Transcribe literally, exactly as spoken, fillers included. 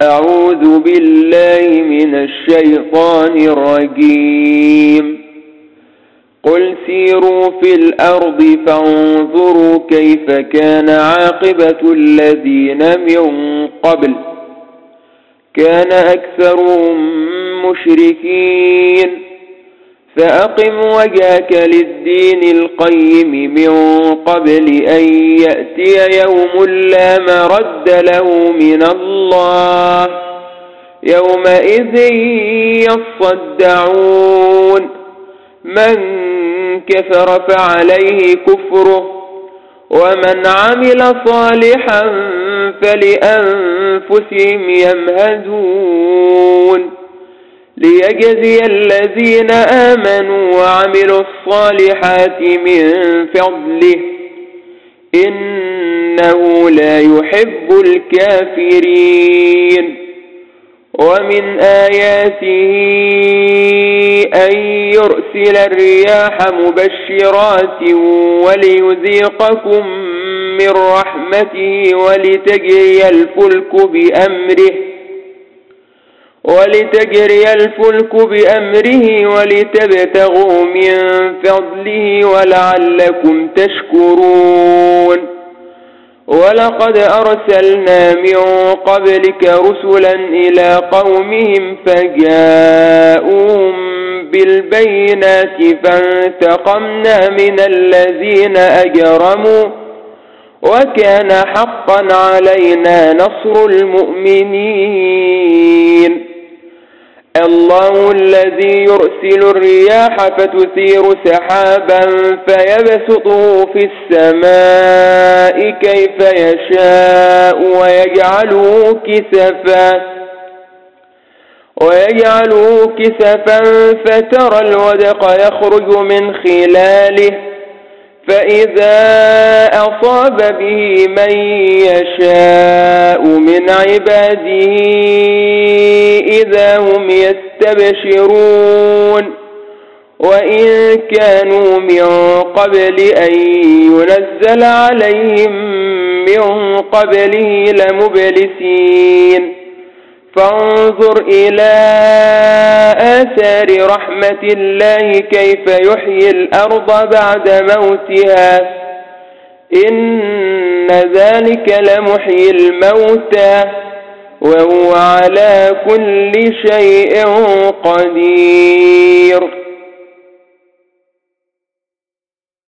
أعوذ بالله من الشيطان الرجيم. قل سيروا في الأرض فانظروا كيف كان عاقبة الذين من قبل كان أكثرهم مشركين فأقم وجهك للدين القيم من قبل أن يأتي يوم لا مرد له من الله يومئذ يصدعون من كفر فعليه كفره ومن عمل صالحا فلأنفسهم يمهدون ليجزي الذين آمنوا وعملوا الصالحات من فضله إنه لا يحب الكافرين. ومن آياته أن يرسل الرياح مبشرات وليذيقكم من رحمته ولتجري الفلك بأمره ولتجري الفلك بأمره ولتبتغوا من فضله ولعلكم تشكرون. ولقد أرسلنا من قبلك رسلا إلى قومهم فجاءوهم بالبينات فانتقمنا من الذين أجرموا وكان حقا علينا نصر المؤمنين. الله الذي يرسل الرياح فتثير سحابا فيبسطه في السماء كيف يشاء ويجعله كسفا ويجعله كسفا فترى الودق يخرج من خلاله فإذا أصاب به من يشاء من عباده إذا هم يستبشرون. وإن كانوا من قبل أن ينزل عليهم من قبله لمبلسين فانظر إلى آثار رحمة الله كيف يحيي الأرض بعد موتها إن ذلك لمحيي الموتى وهو على كل شيء قدير.